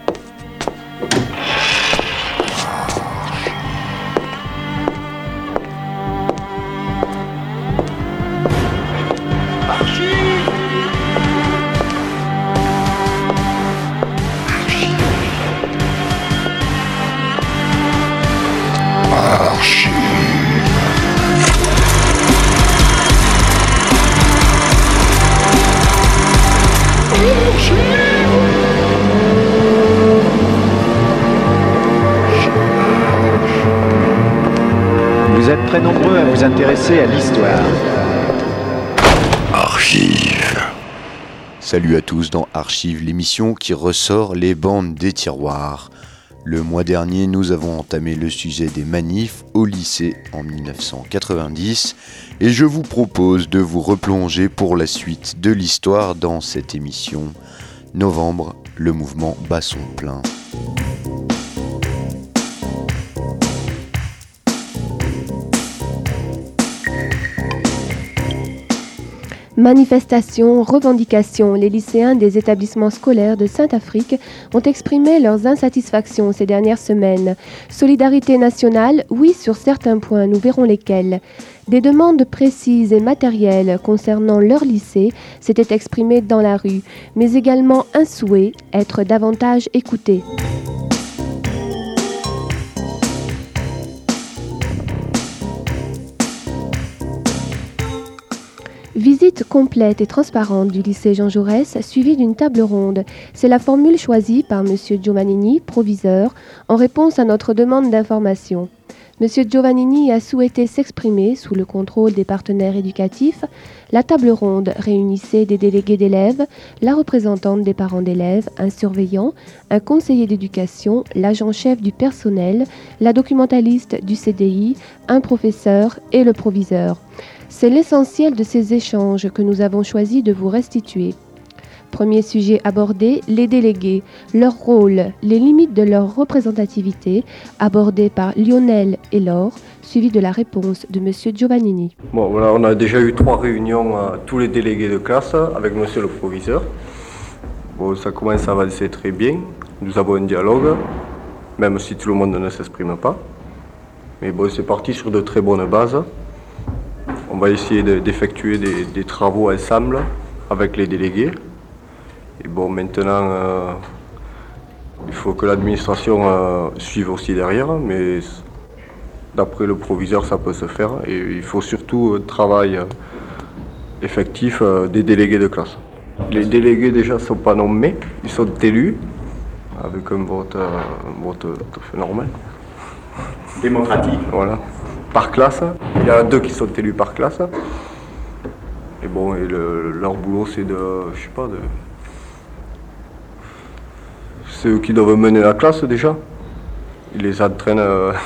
Vous êtes très nombreux à vous intéresser à l'histoire. Archives. Salut à tous dans Archives, l'émission qui ressort les bandes des tiroirs. Le mois dernier, nous avons entamé le sujet des manifs au lycée en 1990 et je vous propose de vous replonger pour la suite de l'histoire dans cette émission. Novembre, le mouvement bat son plein. Manifestations, revendications, les lycéens des établissements scolaires de Saint-Affrique ont exprimé leurs insatisfactions ces dernières semaines. Solidarité nationale, oui sur certains points, nous verrons lesquels. Des demandes précises et matérielles concernant leur lycée s'étaient exprimées dans la rue, mais également un souhait, être davantage écoutés. Visite complète et transparente du lycée Jean Jaurès, suivie d'une table ronde. C'est la formule choisie par M. Giovannini, proviseur, en réponse à notre demande d'information. M. Giovannini a souhaité s'exprimer sous le contrôle des partenaires éducatifs. La table ronde réunissait des délégués d'élèves, la représentante des parents d'élèves, un surveillant, un conseiller d'éducation, l'agent-chef du personnel, la documentaliste du CDI, un professeur et le proviseur. C'est l'essentiel de ces échanges que nous avons choisi de vous restituer. Premier sujet abordé, les délégués, leur rôle, les limites de leur représentativité, abordé par Lionel et Laure, suivi de la réponse de M. Giovannini. Bon, voilà, on a déjà eu 3 réunions, tous les délégués de classe, avec M. le proviseur. Bon, ça commence à avancer très bien. Nous avons un dialogue, même si tout le monde ne s'exprime pas. Mais bon, c'est parti sur de très bonnes bases. On va essayer d'effectuer des travaux ensemble avec les délégués. Et bon, maintenant, il faut que l'administration suive aussi derrière, mais d'après le proviseur, ça peut se faire. Et il faut surtout un travail effectif des délégués de classe. Les délégués déjà ne sont pas nommés, ils sont élus avec un vote tout à fait normal. Démocratique. Voilà. Par classe, il y en a 2 qui sont élus par classe. Et bon, leur boulot c'est c'est eux qui doivent mener la classe déjà. Ils les entraînent.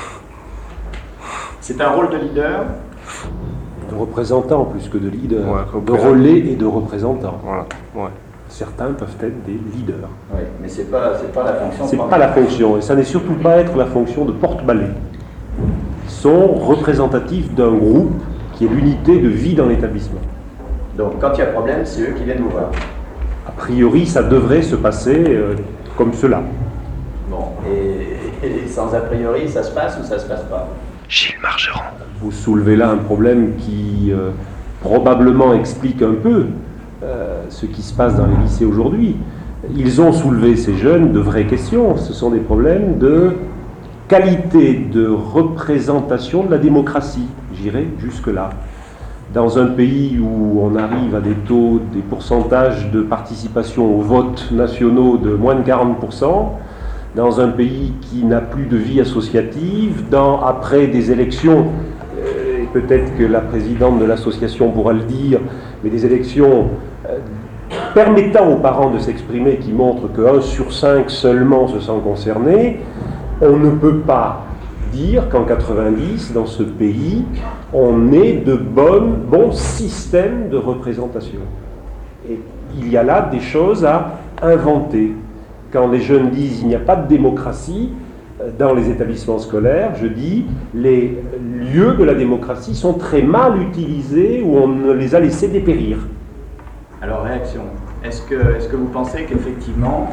C'est un rôle de leader. De représentant plus que de leader. Ouais, de relais et de représentant. Voilà. Ouais. Certains peuvent être des leaders. Oui, mais c'est pas la fonction. C'est pas la fonction, et ça n'est surtout pas être la fonction de porte-balai. Sont représentatifs d'un groupe qui est l'unité de vie dans l'établissement. Donc quand il y a problème, c'est eux qui viennent vous voir. A priori, ça devrait se passer comme cela. Bon, et sans a priori, ça se passe ou ça se passe pas? Gilles Margeron. Vous soulevez là un problème qui probablement explique un peu ce qui se passe dans les lycées aujourd'hui. Ils ont soulevé, ces jeunes, de vraies questions. Ce sont des problèmes de qualité de représentation de la démocratie, j'irai jusque-là. Dans un pays où on arrive à des pourcentages de participation aux votes nationaux de moins de 40%, dans un pays qui n'a plus de vie associative, après des élections, et peut-être que la présidente de l'association pourra le dire, mais des élections permettant aux parents de s'exprimer, qui montrent que 1 sur 5 seulement se sent concerné, on ne peut pas dire qu'en 90, dans ce pays, on ait de bons systèmes de représentation. Et il y a là des choses à inventer. Quand les jeunes disent qu'il n'y a pas de démocratie dans les établissements scolaires, je dis les lieux de la démocratie sont très mal utilisés ou on les a laissés dépérir. Alors réaction. Est-ce que vous pensez qu'effectivement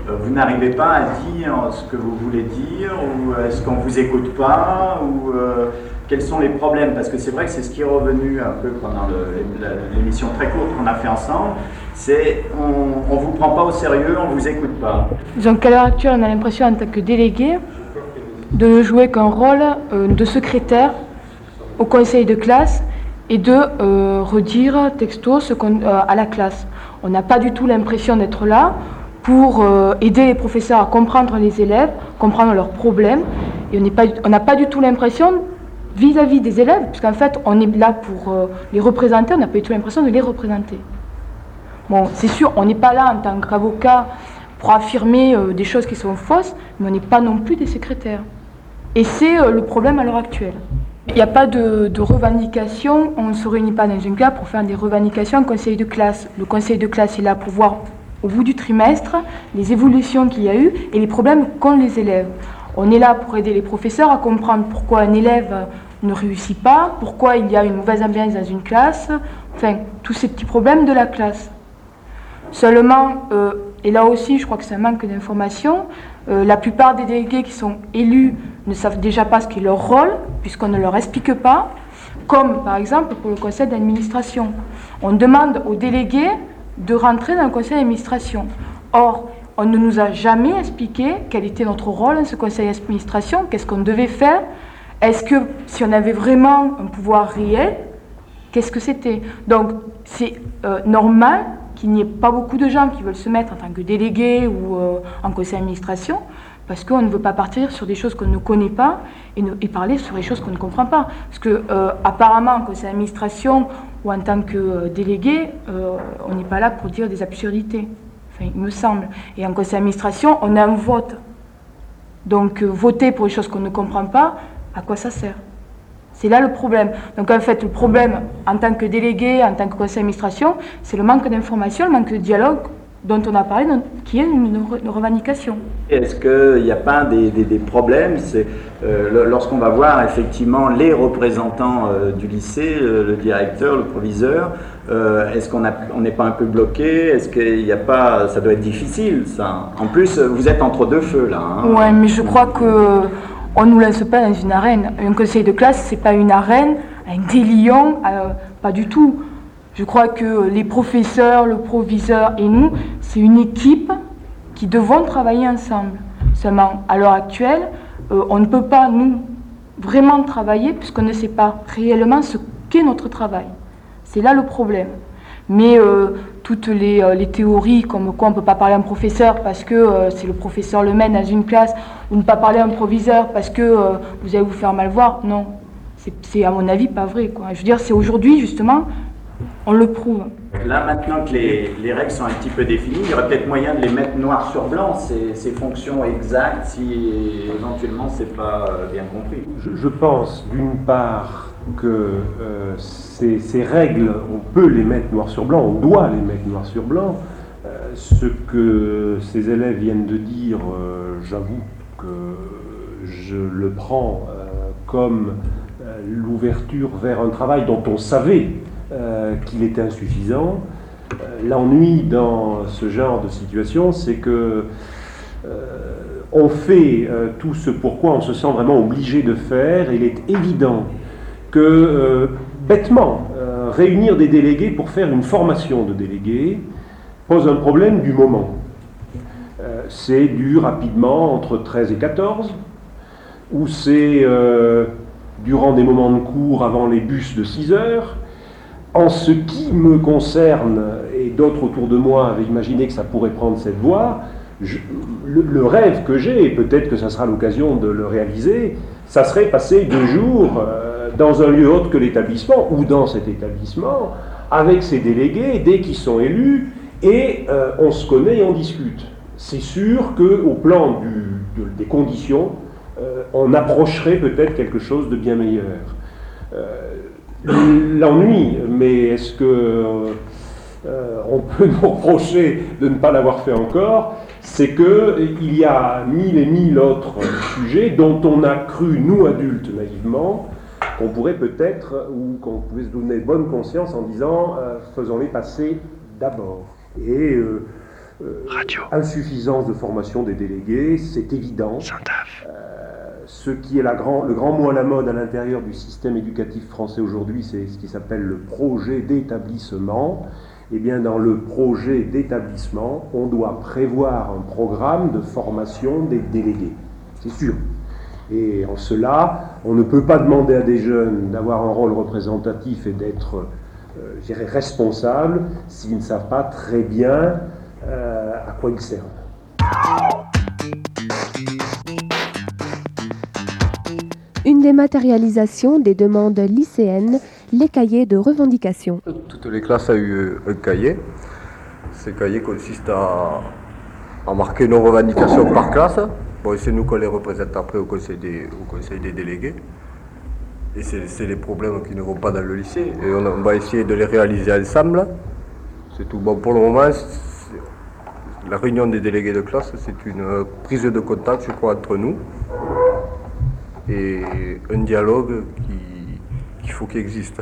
vous n'arrivez pas à dire ce que vous voulez dire, ou est-ce qu'on ne vous écoute pas, ou quels sont les problèmes? Parce que c'est vrai que c'est ce qui est revenu un peu pendant l'émission très courte qu'on a fait ensemble, c'est on ne vous prend pas au sérieux, on ne vous écoute pas. Donc à l'heure actuelle, on a l'impression en tant que délégué de ne jouer qu'un rôle de secrétaire au conseil de classe et de redire texto à la classe. On n'a pas du tout l'impression d'être là pour aider les professeurs à comprendre les élèves, comprendre leurs problèmes, et on n'a pas du tout l'impression vis-à-vis des élèves, puisqu'en fait on est là pour les représenter, on n'a pas du tout l'impression de les représenter. Bon, c'est sûr, on n'est pas là en tant qu'avocat pour affirmer des choses qui sont fausses, mais on n'est pas non plus des secrétaires. Et c'est le problème à l'heure actuelle. Il n'y a pas de revendication, on ne se réunit pas dans une classe pour faire des revendications en conseil de classe. Le conseil de classe est là pour voir au bout du trimestre les évolutions qu'il y a eu et les problèmes qu'ont les élèves. On est là pour aider les professeurs à comprendre pourquoi un élève ne réussit pas, pourquoi il y a une mauvaise ambiance dans une classe, enfin, tous ces petits problèmes de la classe. Seulement, et là aussi je crois que c'est un manque d'information, la plupart des délégués qui sont élus ne savent déjà pas ce qu'est leur rôle, puisqu'on ne leur explique pas, comme par exemple pour le conseil d'administration. On demande aux délégués de rentrer dans le conseil d'administration. Or, on ne nous a jamais expliqué quel était notre rôle dans ce conseil d'administration, qu'est-ce qu'on devait faire, est-ce que si on avait vraiment un pouvoir réel, qu'est-ce que c'était? Donc, c'est normal qu'il n'y ait pas beaucoup de gens qui veulent se mettre en tant que délégués ou en conseil d'administration, parce qu'on ne veut pas partir sur des choses qu'on ne connaît pas et parler sur des choses qu'on ne comprend pas. Parce que apparemment, en conseil d'administration ou en tant que délégué, on n'est pas là pour dire des absurdités, enfin, il me semble. Et en conseil d'administration, on a un vote. Donc voter pour des choses qu'on ne comprend pas, à quoi ça sert? C'est là le problème. Donc en fait, le problème en tant que délégué, en tant que conseil d'administration, c'est le manque d'information, le manque de dialogue dont on a parlé, qui est une revendication. Est-ce qu'il n'y a pas des problèmes? Lorsqu'on va voir effectivement les représentants du lycée, le directeur, le proviseur, est-ce qu'on n'est pas un peu bloqué? Est-ce qu'il n'y a pas... Ça doit être difficile, ça. En plus, vous êtes entre deux feux, là. Hein. Oui, mais je crois qu'on ne nous laisse pas dans une arène. Un conseil de classe, ce n'est pas une arène, avec des lions, pas du tout. Je crois que les professeurs, le proviseur et nous, c'est une équipe qui devons travailler ensemble. Seulement, à l'heure actuelle, on ne peut pas, nous, vraiment travailler puisqu'on ne sait pas réellement ce qu'est notre travail. C'est là le problème. Mais toutes les théories comme quoi on ne peut pas parler à un professeur parce que c'est le professeur le mène dans une classe, ou ne pas parler à un proviseur parce que vous allez vous faire mal voir, non. C'est à mon avis pas vrai, quoi. Je veux dire, c'est aujourd'hui, justement, on le prouve. Là, maintenant que les règles sont un petit peu définies, il y aurait peut-être moyen de les mettre noir sur blanc, ces fonctions exactes, si éventuellement c'est pas bien compris. Je pense d'une part que ces règles, on peut les mettre noir sur blanc, on doit les mettre noir sur blanc. Ce que ces élèves viennent de dire, j'avoue que je le prends comme l'ouverture vers un travail dont on savait qu'il était insuffisant. L'ennui dans ce genre de situation, c'est que on fait tout ce pourquoi on se sent vraiment obligé de faire, et il est évident que, bêtement, réunir des délégués pour faire une formation de délégués pose un problème du moment. C'est du rapidement entre 13 et 14, ou c'est durant des moments de cours avant les bus de 6 heures. En ce qui me concerne, et d'autres autour de moi avaient imaginé que ça pourrait prendre cette voie, le rêve que j'ai, et peut-être que ça sera l'occasion de le réaliser, ça serait passer 2 jours dans un lieu autre que l'établissement, ou dans cet établissement, avec ces délégués, dès qu'ils sont élus, et on se connaît et on discute. C'est sûr qu'au plan des conditions, on approcherait peut-être quelque chose de bien meilleur. L'ennui, mais est-ce que on peut nous reprocher de ne pas l'avoir fait encore, c'est qu'il y a 1000 et 1000 autres sujets dont on a cru, nous adultes naïvement, qu'on pourrait peut-être, ou qu'on pouvait se donner bonne conscience en disant faisons-les passer d'abord. Et Insuffisance de formation des délégués, c'est évident. Ce qui est le grand mot à la mode à l'intérieur du système éducatif français aujourd'hui, c'est ce qui s'appelle le projet d'établissement. Eh bien, dans le projet d'établissement, on doit prévoir un programme de formation des délégués, c'est sûr. Et en cela, on ne peut pas demander à des jeunes d'avoir un rôle représentatif et d'être, je dirais, responsables s'ils ne savent pas très bien à quoi ils servent. Une dématérialisation des demandes lycéennes, les cahiers de revendication. Toutes les classes ont eu un cahier. Ce cahier consiste à marquer nos revendications par classe. Bon, c'est nous qu'on les représente après au conseil des délégués. Et c'est les problèmes qui ne vont pas dans le lycée. Et on va essayer de les réaliser ensemble. C'est tout. Bon, pour le moment, la réunion des délégués de classe, c'est une prise de contact, je crois, entre nous. Et un dialogue qu'il faut qu'il existe.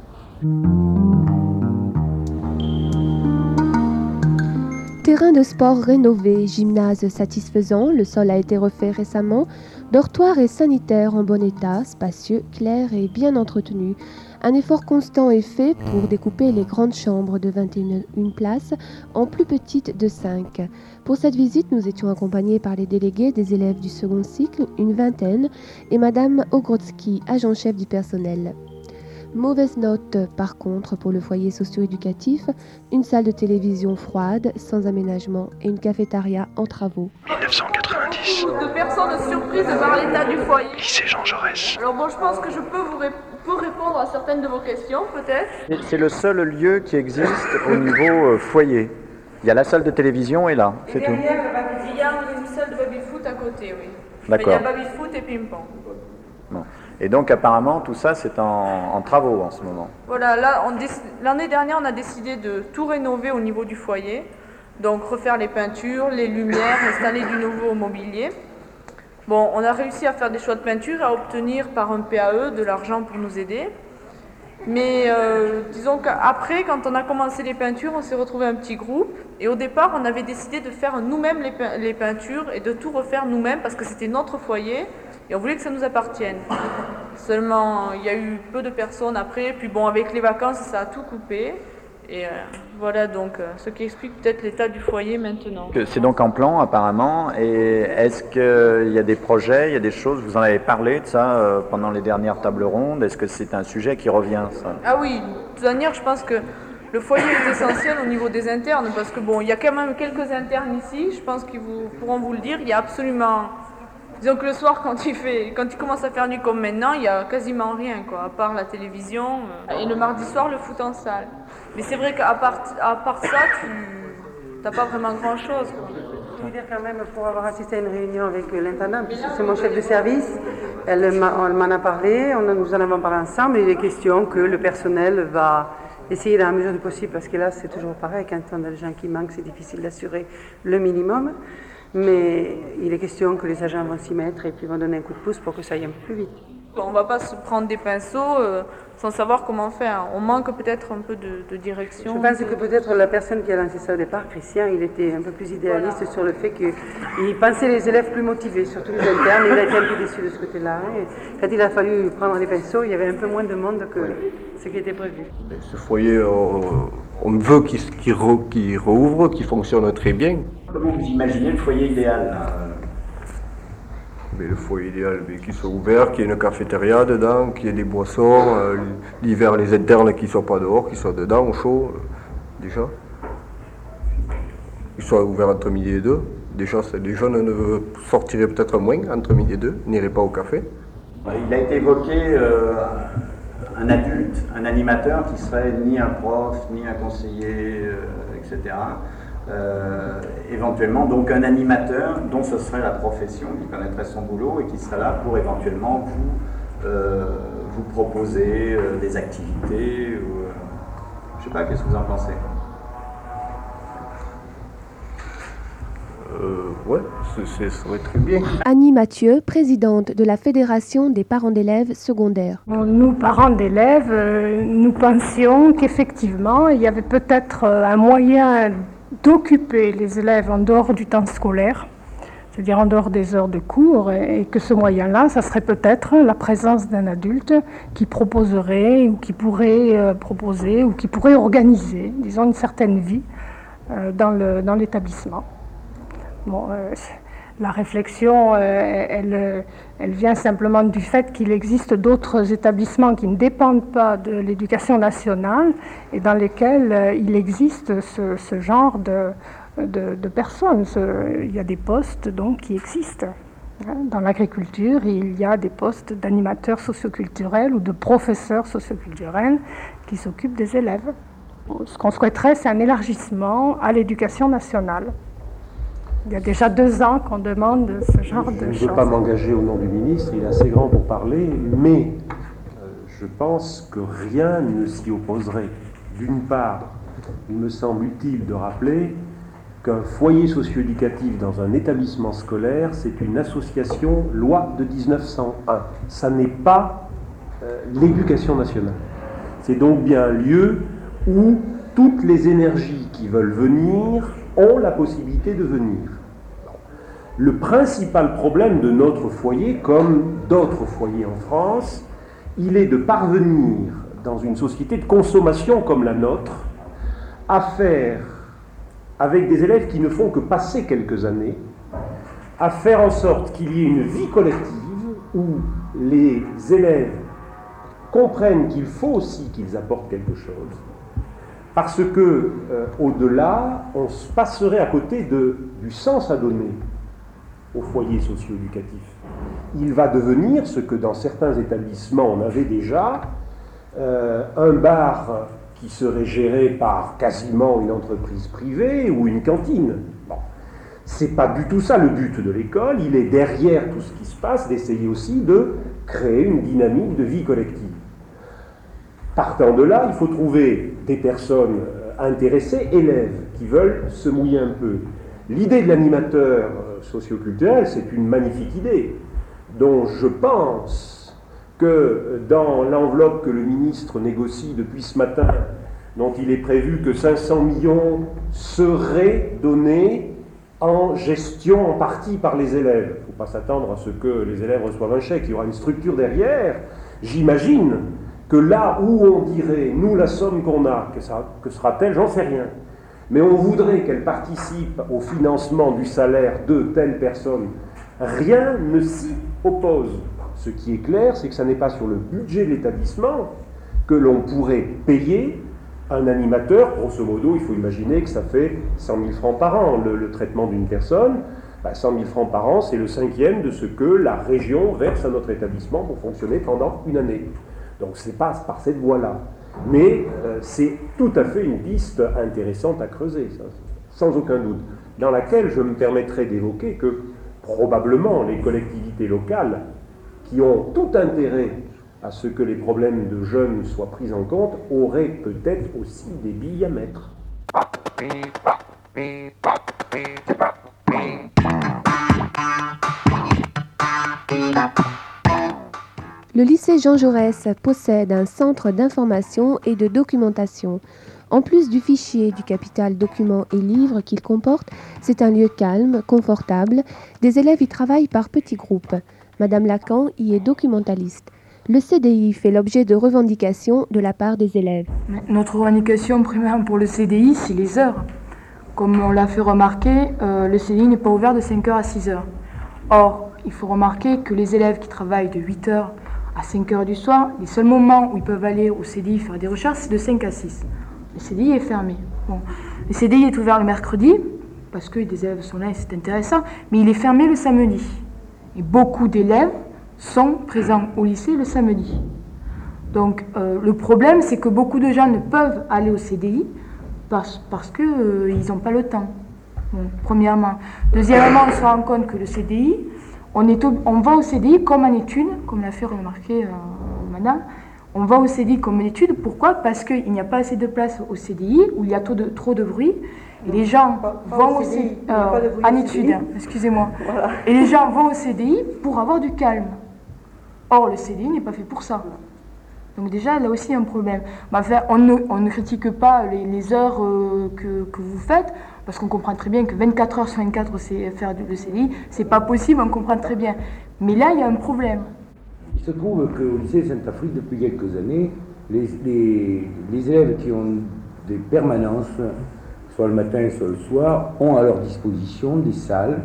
Terrain de sport rénové, gymnase satisfaisant, le sol a été refait récemment, dortoirs et sanitaires en bon état, spacieux, clairs et bien entretenus. Un effort constant est fait pour découper les grandes chambres de 21 places en plus petites de 5. Pour cette visite, nous étions accompagnés par les délégués des élèves du second cycle, une vingtaine, et Madame Ogrodsky, agent-chef du personnel. Mauvaise note, par contre, pour le foyer socio-éducatif, une salle de télévision froide, sans aménagement, et une cafétéria en travaux. 1990. De personnes surprises par l'état du foyer. Lycée Jean Jaurès. Alors bon, je pense que je peux répondre à certaines de vos questions, peut-être. C'est le seul lieu qui existe au niveau foyer. Il y a la salle de télévision et là, c'est tout. Il y a une salle de baby-foot à côté, oui. D'accord. Il y a baby-foot et ping-pong. Bon. Et donc apparemment tout ça c'est en travaux en ce moment. Voilà, là l'année dernière on a décidé de tout rénover au niveau du foyer. Donc refaire les peintures, les lumières, installer du nouveau mobilier. Bon, on a réussi à faire des choix de peinture, à obtenir par un PAE de l'argent pour nous aider. Mais disons qu'après, quand on a commencé les peintures, on s'est retrouvé un petit groupe. Et au départ, on avait décidé de faire nous-mêmes les peintures et de tout refaire nous-mêmes parce que c'était notre foyer. Et on voulait que ça nous appartienne. Seulement, il y a eu peu de personnes après. Puis bon, avec les vacances, ça a tout coupé. Et voilà donc ce qui explique peut-être l'état du foyer maintenant. C'est donc en plan apparemment. Et est-ce qu'il y a des projets, il y a des choses, vous en avez parlé de ça pendant les dernières tables rondes? Est-ce que c'est un sujet qui revient ça? Ah oui, de toute manière, je pense que le foyer est essentiel au niveau des internes. Parce que bon, il y a quand même quelques internes ici. Je pense qu'ils pourront vous le dire. Il y a absolument... Disons que le soir, quand il commence à faire nuit comme maintenant, il n'y a quasiment rien, quoi, à part la télévision. Et le mardi soir, le foot en salle. Mais c'est vrai qu'à part ça, tu n'as pas vraiment grand-chose, quoi. Je veux dire quand même, pour avoir assisté à une réunion avec l'intendant, puisque c'est mon chef de service, on m'en a parlé, nous en avons parlé ensemble, et il est question que le personnel va essayer dans la mesure du possible, parce que là, c'est toujours pareil, quand on a des gens qui manquent, c'est difficile d'assurer le minimum. Mais il est question que les agents vont s'y mettre et puis vont donner un coup de pouce pour que ça aille un peu plus vite. On ne va pas se prendre des pinceaux sans savoir comment faire. On manque peut-être un peu de direction. Je pense que peut-être la personne qui a lancé ça au départ, Christian, il était un peu plus idéaliste sur le fait qu'il pensait les élèves plus motivés, surtout les internes. Il a été un peu déçu de ce côté-là. Et quand il a fallu prendre les pinceaux, il y avait un peu moins de monde que ce qui était prévu. Ce foyer, on veut qu'il rouvre, qu'il fonctionne très bien. Comment vous imaginez le foyer idéal là? Mais le foyer idéal, qu'il soit ouvert, qu'il y ait une cafétéria dedans, qu'il y ait des boissons, l'hiver les internes qui ne soient pas dehors, qu'ils soient dedans au chaud, déjà. Qu'ils soient ouverts entre midi et 2. Déjà, les jeunes ne sortiraient peut-être moins entre midi et 2, n'iraient pas au café. Il a été évoqué un adulte, un animateur qui serait ni un prof, ni un conseiller, etc. Éventuellement donc un animateur dont ce serait la profession, qui connaîtrait son boulot et qui serait là pour éventuellement vous proposer des activités ou, je sais pas, qu'est-ce que vous en pensez? Ouais, ça serait très bien. Annie Mathieu, présidente de la Fédération des parents d'élèves secondaires. Nous, parents d'élèves, nous pensions qu'effectivement, il y avait peut-être un moyen d'occuper les élèves en dehors du temps scolaire, c'est-à-dire en dehors des heures de cours, et que ce moyen-là, ça serait peut-être la présence d'un adulte qui proposerait, ou qui pourrait proposer, ou qui pourrait organiser, disons, une certaine vie dans l'établissement. Bon, la réflexion, elle vient simplement du fait qu'il existe d'autres établissements qui ne dépendent pas de l'éducation nationale et dans lesquels il existe ce genre de personnes. Il y a des postes donc qui existent. Dans l'agriculture, il y a des postes d'animateurs socioculturels ou de professeurs socioculturels qui s'occupent des élèves. Ce qu'on souhaiterait, c'est un élargissement à l'éducation nationale. Il y a déjà 2 ans qu'on demande ce genre de choses. Je ne veux pas m'engager au nom du ministre, il est assez grand pour parler, mais je pense que rien ne s'y opposerait. D'une part, il me semble utile de rappeler qu'un foyer socio-éducatif dans un établissement scolaire, c'est une association loi de 1901. Ça n'est pas l'éducation nationale. C'est donc bien un lieu où toutes les énergies qui veulent venir ont la possibilité de venir. Le principal problème de notre foyer, comme d'autres foyers en France, il est de parvenir, dans une société de consommation comme la nôtre, à faire, avec des élèves qui ne font que passer quelques années, à faire en sorte qu'il y ait une vie collective où les élèves comprennent qu'il faut aussi qu'ils apportent quelque chose, parce que, au-delà, on se passerait à côté du sens à donner au foyer socio-éducatif. Il va devenir ce que dans certains établissements on avait déjà, un bar qui serait géré par quasiment une entreprise privée ou une cantine. Bon. C'est pas du tout ça le but de l'école, il est derrière tout ce qui se passe d'essayer aussi de créer une dynamique de vie collective. Partant de là, il faut trouver des personnes intéressées, élèves, qui veulent se mouiller un peu. L'idée de l'animateur socioculturel, c'est une magnifique idée, dont je pense que dans l'enveloppe que le ministre négocie depuis ce matin, dont il est prévu que 500 millions seraient donnés en gestion en partie par les élèves. Il ne faut pas s'attendre à ce que les élèves reçoivent un chèque, il y aura une structure derrière. J'imagine que là où on dirait, nous la somme qu'on a, que sera-t-elle, j'en sais rien. Mais on voudrait qu'elle participe au financement du salaire de telle personne. Rien ne s'y oppose. Ce qui est clair, c'est que ça n'est pas sur le budget de l'établissement que l'on pourrait payer un animateur. Grosso modo, il faut imaginer que ça fait 100 000 francs par an, le traitement d'une personne. 100 000 francs par an, c'est le 5e de ce que la région verse à notre établissement pour fonctionner pendant une année. Donc c'est pas par cette voie-là. Mais c'est tout à fait une piste intéressante à creuser, ça, sans aucun doute, dans laquelle je me permettrai d'évoquer que probablement les collectivités locales, qui ont tout intérêt à ce que les problèmes de jeunes soient pris en compte, auraient peut-être aussi des billes à mettre. Le lycée Jean Jaurès possède un centre d'information et de documentation. En plus du fichier du capital documents et livres qu'il comporte, c'est un lieu calme, confortable. Des élèves y travaillent par petits groupes. Madame Lacan y est documentaliste. Le CDI fait l'objet de revendications de la part des élèves. Notre revendication primaire pour le CDI, c'est les heures. Comme on l'a fait remarquer, le CDI n'est pas ouvert de 5h à 6h. Or, il faut remarquer que les élèves qui travaillent de 8h à 5h du soir, les seuls moments où ils peuvent aller au CDI faire des recherches, c'est de 5 à 6. Le CDI est fermé. Bon. Le CDI est ouvert le mercredi, parce que des élèves sont là et c'est intéressant, mais il est fermé le samedi. Et beaucoup d'élèves sont présents au lycée le samedi. Donc le problème, c'est que beaucoup de gens ne peuvent aller au CDI parce qu'ils n'ont pas le temps, bon, premièrement. Deuxièmement, on se rend compte que le CDI, on va au CDI comme en étude, comme l'a fait remarquer madame, on va au CDI comme en étude. Pourquoi ? Parce qu'il n'y a pas assez de place au CDI, où il y a trop de bruit, et les gens vont au CDI, en étude, excusez-moi, voilà. Et les gens vont au CDI pour avoir du calme. Or, le CDI n'est pas fait pour ça. Donc déjà, là aussi, il y a un problème. Mais enfin, on ne critique pas les heures que vous faites. parce qu'on comprend très bien que 24 heures sur 24 c'est faire le CDI, c'est pas possible, on comprend très bien. Mais là, il y a un problème. Il se trouve qu'au lycée Sainte-Afrique, depuis quelques années, les élèves qui ont des permanences, soit le matin, soit le soir, ont à leur disposition des salles.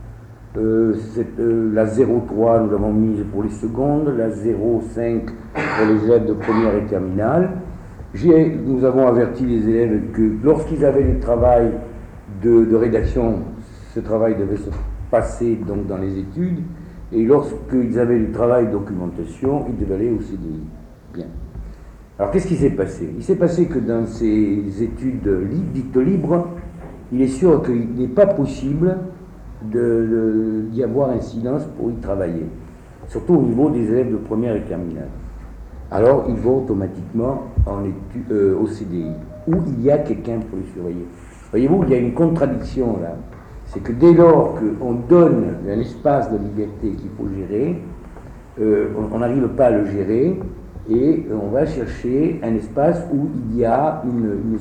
La 03, nous l'avons mise pour les secondes, la 05 pour les élèves de première et terminale. Nous avons averti les élèves que lorsqu'ils avaient du travail de rédaction, ce travail devait se passer donc dans les études, et lorsqu'ils avaient du travail de documentation, ils devaient aller au CDI. Bien. Alors qu'est-ce qui s'est passé? Il s'est passé que dans ces études dites libres, il est sûr qu'il n'est pas possible d'y avoir un silence pour y travailler, surtout au niveau des élèves de première et terminale. Alors ils vont automatiquement au CDI, où il y a quelqu'un pour les surveiller. Voyez-vous, il y a une contradiction là. C'est que dès lors qu'on donne un espace de liberté qu'il faut gérer, on n'arrive pas à le gérer, et on va chercher un espace où il y a une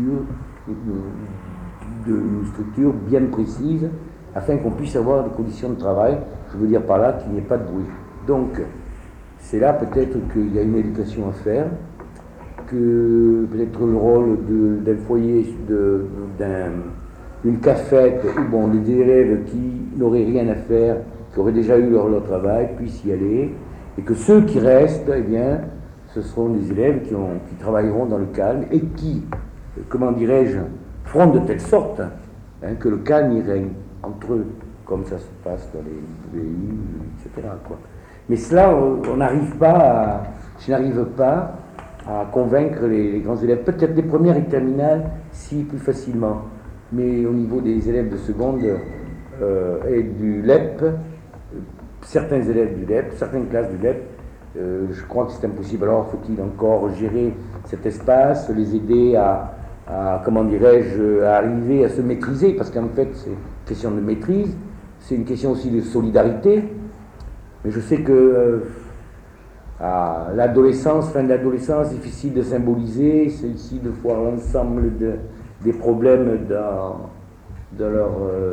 structure bien précise, afin qu'on puisse avoir des conditions de travail, je veux dire par là qu'il n'y ait pas de bruit. Donc, c'est là peut-être qu'il y a une éducation à faire, que peut-être le rôle d'un foyer, d'une cafette, où des élèves qui n'auraient rien à faire, qui auraient déjà eu leur travail, puissent y aller, et que ceux qui restent, eh bien, ce seront des élèves qui travailleront dans le calme et qui, comment dirais-je, feront de telle sorte que le calme y règne entre eux, comme ça se passe dans les VU, etc. quoi. Mais cela, je n'arrive pas à convaincre les grands élèves, peut-être des premières et terminales, si plus facilement, mais au niveau des élèves de seconde et du LEP, certains élèves du LEP, certaines classes du LEP, je crois que c'est impossible. Alors faut-il encore gérer cet espace, les aider à comment dirais-je, à arriver à se maîtriser, parce qu'en fait c'est une question de maîtrise, c'est une question aussi de solidarité. Mais je sais que à l'adolescence, fin de l'adolescence, difficile de symboliser, c'est aussi de voir l'ensemble des problèmes de leur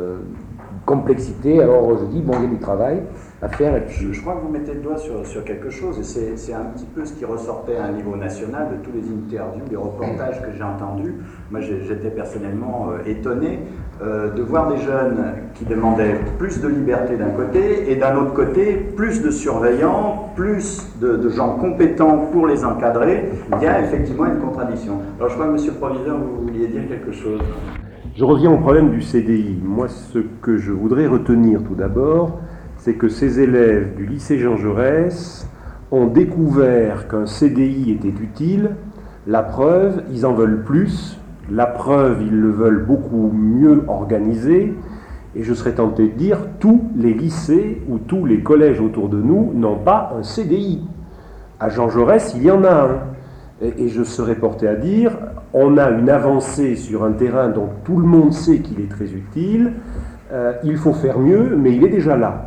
complexité. Alors je dis, bon, il y a du travail à faire. Et puis... Je crois que vous mettez le doigt sur quelque chose, et c'est un petit peu ce qui ressortait à un niveau national de tous les interviews, les reportages que j'ai entendus. Moi, j'étais personnellement étonné de voir des jeunes qui demandaient plus de liberté d'un côté, et d'un autre côté, plus de surveillants, plus de gens compétents pour les encadrer. Il y a effectivement une contradiction. Alors je crois que monsieur le proviseur, vous vouliez dire quelque chose. Je reviens au problème du CDI. Moi, ce que je voudrais retenir tout d'abord, c'est que ces élèves du lycée Jean Jaurès ont découvert qu'un CDI était utile. La preuve, ils en veulent plus. La preuve, ils le veulent beaucoup mieux organisé. Et je serais tenté de dire, tous les lycées ou tous les collèges autour de nous n'ont pas un CDI. À Jean Jaurès, il y en a un. Et je serais porté à dire, on a une avancée sur un terrain dont tout le monde sait qu'il est très utile. Il faut faire mieux, mais il est déjà là.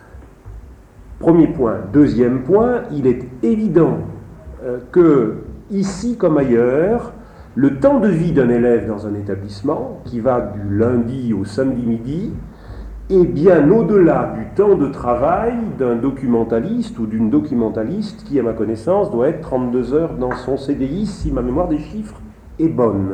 Premier point. Deuxième point, il est évident que, ici comme ailleurs, le temps de vie d'un élève dans un établissement, qui va du lundi au samedi midi, est bien au-delà du temps de travail d'un documentaliste ou d'une documentaliste qui, à ma connaissance, doit être 32 heures dans son CDI, si ma mémoire des chiffres est bonne.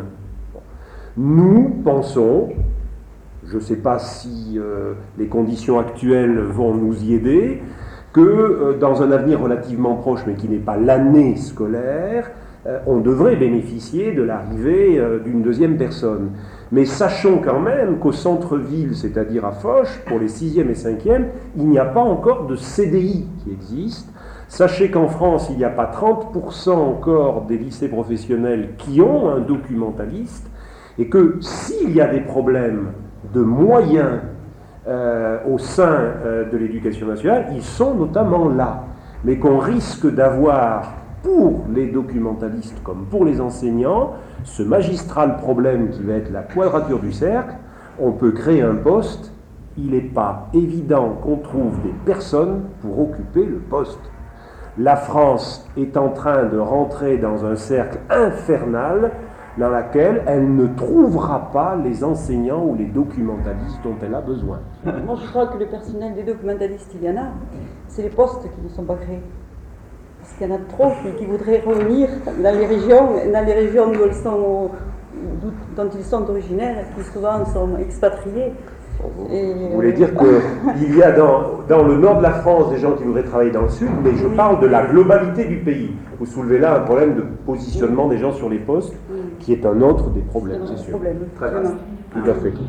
Nous pensons, je ne sais pas si les conditions actuelles vont nous y aider, que dans un avenir relativement proche, mais qui n'est pas l'année scolaire, on devrait bénéficier de l'arrivée d'une deuxième personne. Mais sachons quand même qu'au centre-ville, c'est-à-dire à Foch, pour les 6e et 5e, il n'y a pas encore de CDI qui existe. Sachez qu'en France, il n'y a pas 30% encore des lycées professionnels qui ont un documentaliste, et que s'il y a des problèmes de moyens au sein de l'éducation nationale, ils sont notamment là, mais qu'on risque d'avoir pour les documentalistes comme pour les enseignants ce magistral problème qui va être la quadrature du cercle. On peut créer un poste, il n'est pas évident qu'on trouve des personnes pour occuper le poste. La France est en train de rentrer dans un cercle infernal dans laquelle elle ne trouvera pas les enseignants ou les documentalistes dont elle a besoin. Moi, je crois que le personnel des documentalistes, il y en a. C'est les postes qui ne sont pas créés. Parce qu'il y en a trop qui voudraient revenir dans les régions dont ils sont originaires, qui souvent sont expatriés. Vous voulez dire qu'il y a dans le nord de la France des gens qui voudraient travailler dans le sud, mais je parle de la globalité du pays. Vous soulevez là un problème de positionnement des gens sur les postes, qui est un autre des problèmes, c'est sûr. Très vaste. Tout à fait.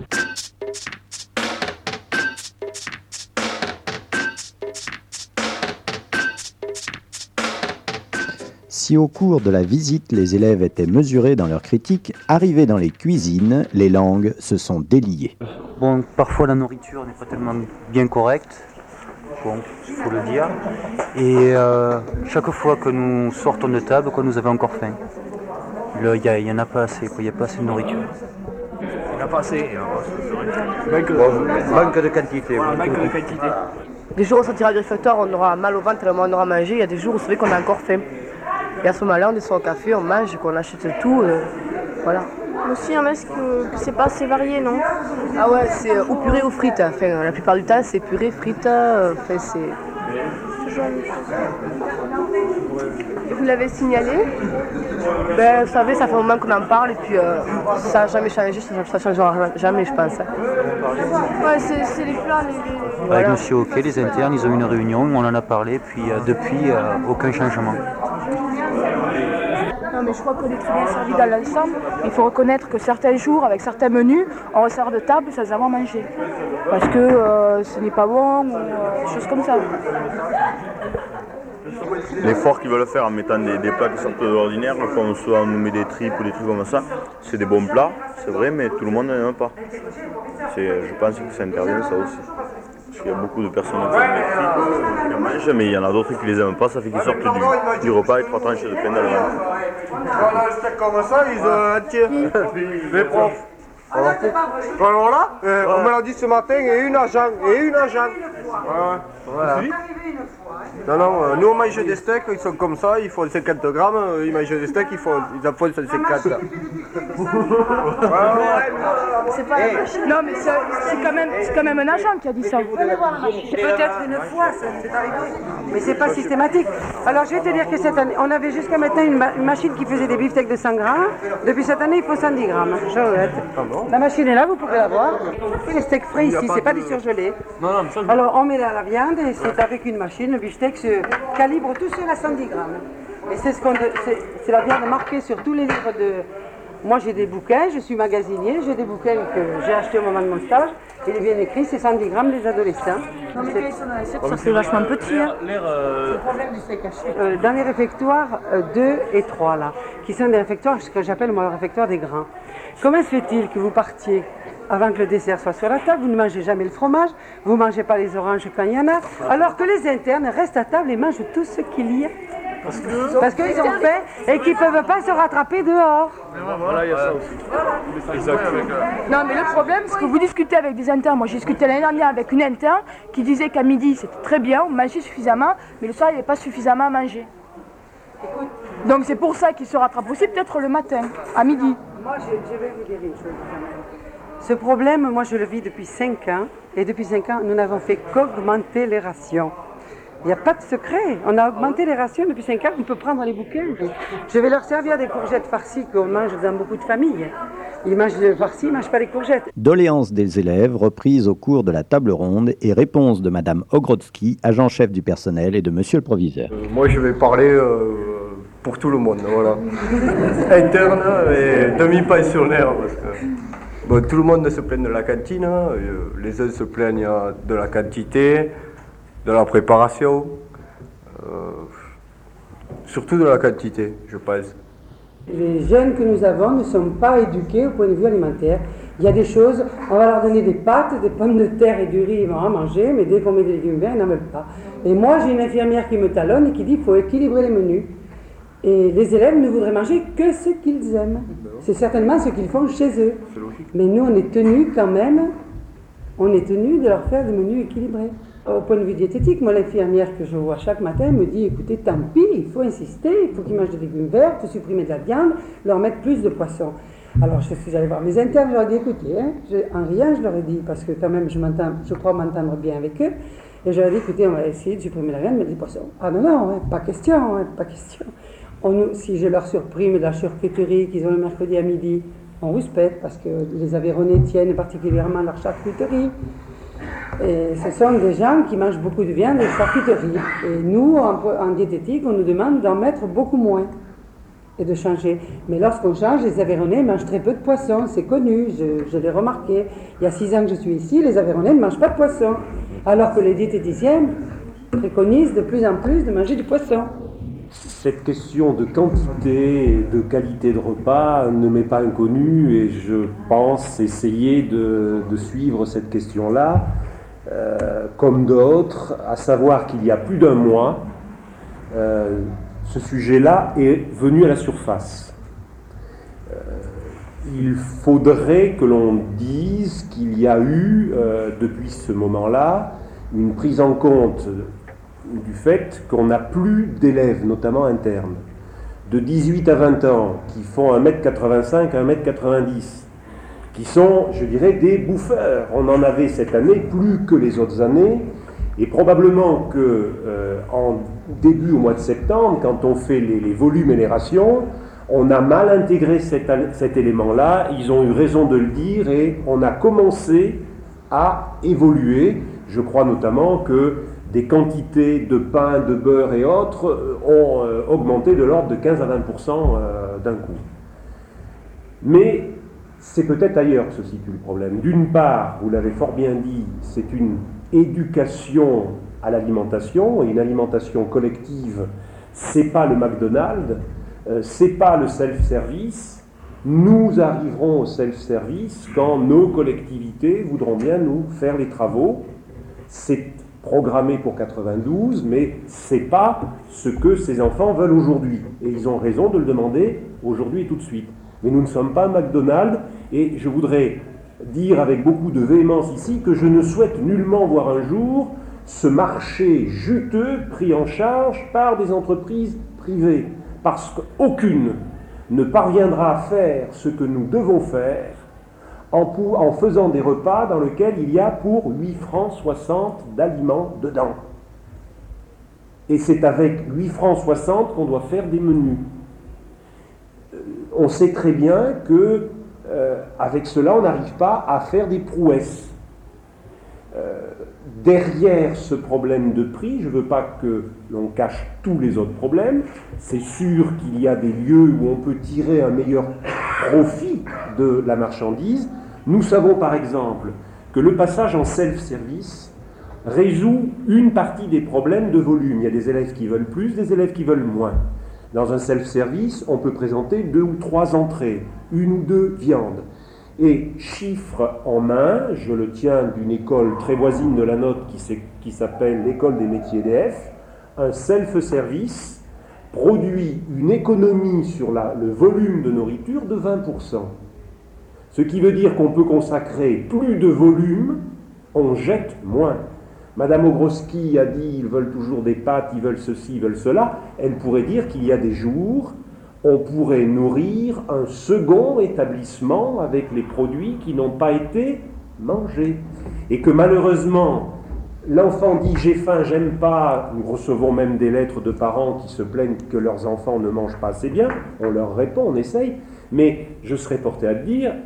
Si au cours de la visite, les élèves étaient mesurés dans leur critique, arrivés dans les cuisines, les langues se sont déliées. Bon, parfois la nourriture n'est pas tellement bien correcte, bon, il faut le dire. Et chaque fois que nous sortons de table, nous avons encore faim. Il n'y en a pas assez, il n'y a pas assez de nourriture. Il n'y en a pas assez. Manque de quantité. Des jours où on sortira du réfectoire, on aura mal au ventre tellement on aura mangé. Il y a des jours où c'est vrai qu'on a encore faim. Et à ce moment-là, on descend au café, on mange, qu'on achète tout, voilà. Aussi, il y en a que c'est pas assez varié, non? Ah ouais, c'est ou purée ou frites. Enfin, la plupart du temps, c'est purée, frites, enfin, c'est... Et vous l'avez signalé? Ben, vous savez, ça fait un moment qu'on en parle et puis ça n'a jamais changé, ça ne changera jamais, je pense. Ouais, c'est les plats, Avec M. Hockey, les internes, ils ont eu une réunion, on en a parlé, puis depuis, aucun changement. Non, mais je crois qu'on est très bien servi dans l'ensemble. Il faut reconnaître que certains jours, avec certains menus, on ressort de table sans avoir mangé. Parce que ce n'est pas bon ou des choses comme ça. L'effort qu'ils veulent faire en mettant des plats qui sortent de l'ordinaire, comme soit on nous met des tripes ou des trucs comme ça, c'est des bons plats, c'est vrai, mais tout le monde n'en aime pas. Je pense que ça intervient ça aussi. Parce qu'il y a beaucoup de personnes qui aiment les frites, qui en mangent, mais il y en a d'autres qui les aiment pas, ça fait qu'ils sortent du repas avec 3 tranches de pain dans le ventre. Voilà, un steak comme ça, ils ont entier. Les profs. Alors là, on me l'a dit ce matin, et une agent. Voilà. Non, nous on mange des steaks, ils sont comme ça, ils font 50 grammes, ils mangent des steaks, ils en font 150. C'est pas non, mais c'est quand même un agent qui a dit ça. Peut-être une fois, c'est arrivé, mais c'est pas systématique. Alors je vais te dire que cette année, on avait jusqu'à maintenant une machine qui faisait des beefsteaks de 100 grammes. Depuis cette année, il faut 110 grammes. La machine est là, vous pouvez la voir. Les steaks frais ici, c'est pas du surgelé. Alors on met là la viande et c'est avec une machine, le beefsteak se calibre tout seul à 110 grammes. Et c'est la viande marquée sur tous les livres de... Moi j'ai des bouquins, je suis magasinier, j'ai des bouquins que j'ai achetés au moment de mon stage. Il est bien écrit, c'est 110 grammes les adolescents. Non mais quand ils sont dans l'assiette, ça fait vachement petit. Hein. C'est le problème du steak haché. Dans les réfectoires 2 et 3 là, qui sont des réfectoires, ce que j'appelle moi le réfectoire des grands. Comment se fait-il que vous partiez avant que le dessert soit sur la table, vous ne mangez jamais le fromage, vous ne mangez pas les oranges quand il y en a, alors que les internes restent à table et mangent tout ce qu'il y a. Parce qu'ils ont faim et qu'ils ne peuvent pas se rattraper dehors. Voilà, il y a ça aussi. Exact. Non, mais le problème, c'est que vous discutez avec des internes. Moi, j'ai discuté l'année dernière avec une interne qui disait qu'à midi, c'était très bien, on mangeait suffisamment, mais le soir, il n'y avait pas suffisamment à manger. Donc c'est pour ça qu'il se rattrape aussi peut-être le matin, à midi. Moi, je vais vous dire une chose. Ce problème, moi, je le vis depuis 5 ans. Et depuis 5 ans, nous n'avons fait qu'augmenter les rations. Il n'y a pas de secret. On a augmenté les rations depuis 5 ans. On peut prendre les bouquins. Je vais leur servir des courgettes farcies qu'on mange dans beaucoup de familles. Ils mangent le farci, ils ne mangent pas les courgettes. Doléances des élèves reprises au cours de la table ronde et réponse de Madame Ogrodsky, agent-chef du personnel, et de Monsieur le proviseur. Moi, je vais parler pour tout le monde, voilà. Interne et demi-pensionnaire, parce que bon, tout le monde se plaint de la cantine. Les uns se plaignent de la quantité, de la préparation, surtout de la quantité, je pense. Les jeunes que nous avons ne sont pas éduqués au point de vue alimentaire. Il y a des choses, on va leur donner des pâtes, des pommes de terre et du riz, ils vont en manger, mais dès qu'on met des légumes verts, ils n'en veulent pas. Et moi, j'ai une infirmière qui me talonne et qui dit qu'il faut équilibrer les menus. Et les élèves ne voudraient manger que ce qu'ils aiment. C'est certainement ce qu'ils font chez eux. Mais nous, on est tenus quand même, on est tenus de leur faire des menus équilibrés. Au point de vue diététique, moi, l'infirmière que je vois chaque matin me dit, écoutez, tant pis, il faut insister, il faut qu'ils mangent des légumes verts, il faut supprimer de la viande, leur mettre plus de poisson. Alors, je suis allée voir mes internes, je leur ai dit, écoutez, en riant, je leur ai dit, parce que quand même, je crois m'entendre bien avec eux, et je leur ai dit, écoutez, on va essayer de supprimer la viande, mais des poissons. Ah non, pas question, pas question. Si je leur supprime de la charcuterie qu'ils ont le mercredi à midi, on rouspète, parce que les Aveyronnais tiennent particulièrement leur charcuterie. Et ce sont des gens qui mangent beaucoup de viande et de charcuterie. Et nous, en diététique, on nous demande d'en mettre beaucoup moins et de changer. Mais lorsqu'on change, les Aveyronnais mangent très peu de poisson, c'est connu, je l'ai remarqué. Il y a 6 ans que je suis ici, les Aveyronnais ne mangent pas de poisson, alors que les diététiciens préconisent de plus en plus de manger du poisson. Cette question de quantité et de qualité de repas ne m'est pas inconnue et je pense essayer de suivre cette question-là comme d'autres, à savoir qu'il y a plus d'un mois, ce sujet-là est venu à la surface. Il faudrait que l'on dise qu'il y a eu, depuis ce moment-là, une prise en compte du fait qu'on n'a plus d'élèves, notamment internes, de 18 à 20 ans, qui font 1m85 à 1m90, qui sont, je dirais, des bouffeurs. On en avait cette année plus que les autres années, et probablement que en début au mois de septembre, quand on fait les volumes et les rations, on a mal intégré cet élément-là, ils ont eu raison de le dire, et on a commencé à évoluer. Je crois notamment que des quantités de pain, de beurre et autres ont augmenté de l'ordre de 15 à 20% d'un coup. Mais c'est peut-être ailleurs que se situe le problème. D'une part, vous l'avez fort bien dit, c'est une éducation à l'alimentation, et une alimentation collective, c'est pas le McDonald's, c'est pas le self-service. Nous arriverons au self-service quand nos collectivités voudront bien nous faire les travaux. C'est programmé pour 92, mais c'est pas ce que ces enfants veulent aujourd'hui. Et ils ont raison de le demander aujourd'hui et tout de suite. Mais nous ne sommes pas McDonald's, et je voudrais dire avec beaucoup de véhémence ici que je ne souhaite nullement voir un jour ce marché juteux pris en charge par des entreprises privées, parce qu'aucune ne parviendra à faire ce que nous devons faire en faisant des repas dans lesquels il y a pour 8 francs 60 d'aliments dedans. Et c'est avec 8 francs 60 qu'on doit faire des menus. On sait très bien que avec cela, on n'arrive pas à faire des prouesses. Derrière ce problème de prix, je ne veux pas que l'on cache tous les autres problèmes. C'est sûr qu'il y a des lieux où on peut tirer un meilleur profit de la marchandise. Nous savons par exemple que le passage en self-service résout une partie des problèmes de volume. Il y a des élèves qui veulent plus, des élèves qui veulent moins. Dans un self-service, on peut présenter 2 ou 3 entrées, 1 ou 2 viandes. Et chiffre en main, je le tiens d'une école très voisine de la nôtre qui s'appelle l'école des métiers EDF, un self-service produit une économie sur le volume de nourriture de 20%. Ce qui veut dire qu'on peut consacrer plus de volume, on jette moins. Madame Ogroski a dit ils veulent toujours des pâtes, ils veulent ceci, ils veulent cela. Elle pourrait dire qu'il y a des jours, on pourrait nourrir un second établissement avec les produits qui n'ont pas été mangés. Et que malheureusement, l'enfant dit j'ai faim, j'aime pas. Nous recevons même des lettres de parents qui se plaignent que leurs enfants ne mangent pas assez bien. On leur répond, on essaye. Mais je serais porté à dire,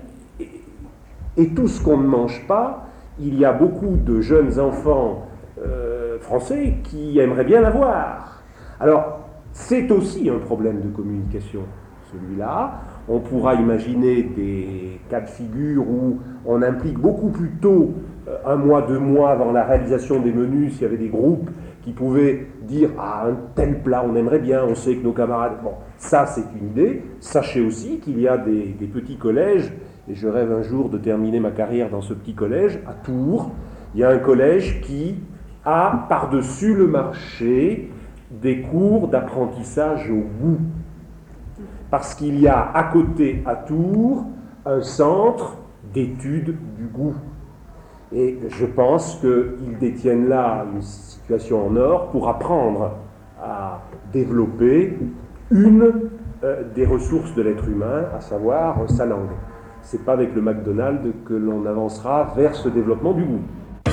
et tout ce qu'on ne mange pas, il y a beaucoup de jeunes enfants français qui aimeraient bien l'avoir. Alors, c'est aussi un problème de communication, celui-là. On pourra imaginer des cas de figure où on implique beaucoup plus tôt, 1 mois, 2 mois avant la réalisation des menus, s'il y avait des groupes qui pouvaient dire « Ah, un tel plat, on aimerait bien, on sait que nos camarades... » Bon, ça, c'est une idée. Sachez aussi qu'il y a des petits collèges, et je rêve un jour de terminer ma carrière dans ce petit collège, à Tours. Il y a un collège qui a, par-dessus le marché, des cours d'apprentissage au goût. Parce qu'il y a à côté, à Tours, un centre d'études du goût. Et je pense qu'ils détiennent là une situation en or pour apprendre à développer une des ressources de l'être humain, à savoir sa langue. C'est pas avec le McDonald's que l'on avancera vers ce développement du goût.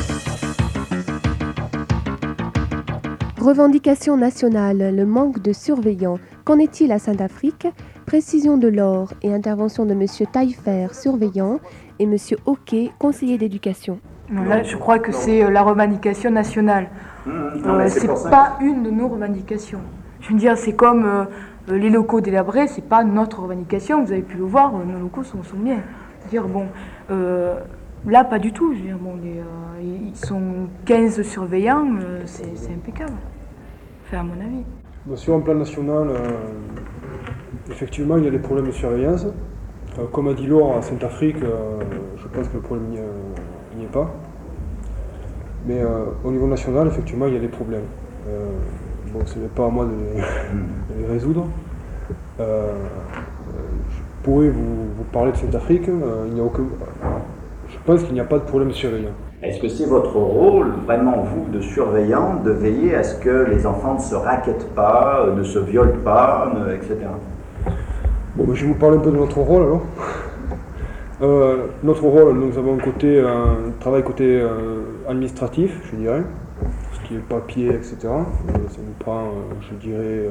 Revendication nationale, le manque de surveillants. Qu'en est-il à Saint-Afrique? Précision de l'or et intervention de M. Taillefer, surveillant, et M. Hockey, conseiller d'éducation. Là, je crois que c'est la revendication nationale. C'est pas une de nos revendications. Je veux dire, c'est comme les locaux délabrés, c'est pas notre revendication. Vous avez pu le voir, nos locaux sont bien. Je veux dire, bon, là, pas du tout. Je veux dire, bon, ils sont 15 surveillants, c'est impeccable. Enfin, à mon avis. Bon, sur un plan national, effectivement, il y a des problèmes de surveillance. Comme a dit Laure, à Saint-Afrique, je pense que le problème n'y est pas. Mais au niveau national, effectivement, il y a des problèmes. Bon, ce n'est pas à moi de les résoudre. Je pourrais vous parler de Saint-Afrique. Je pense qu'il n'y a pas de problème de surveillance. Est-ce que c'est votre rôle, vraiment vous, de surveillant, de veiller à ce que les enfants ne se raquettent pas, ne se violent pas, etc. Bon, je vais vous parler un peu de notre rôle alors. Notre rôle, nous avons un travail côté administratif, je dirais, ce qui est papier, etc. Ça nous prend, je dirais,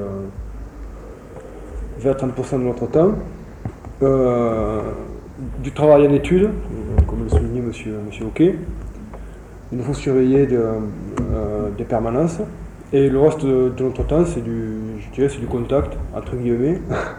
20-30% de notre temps. Du travail en études, comme le soulignait M. Hockey. Il nous faut surveiller des permanences. Et le reste de notre temps, c'est du contact, entre guillemets.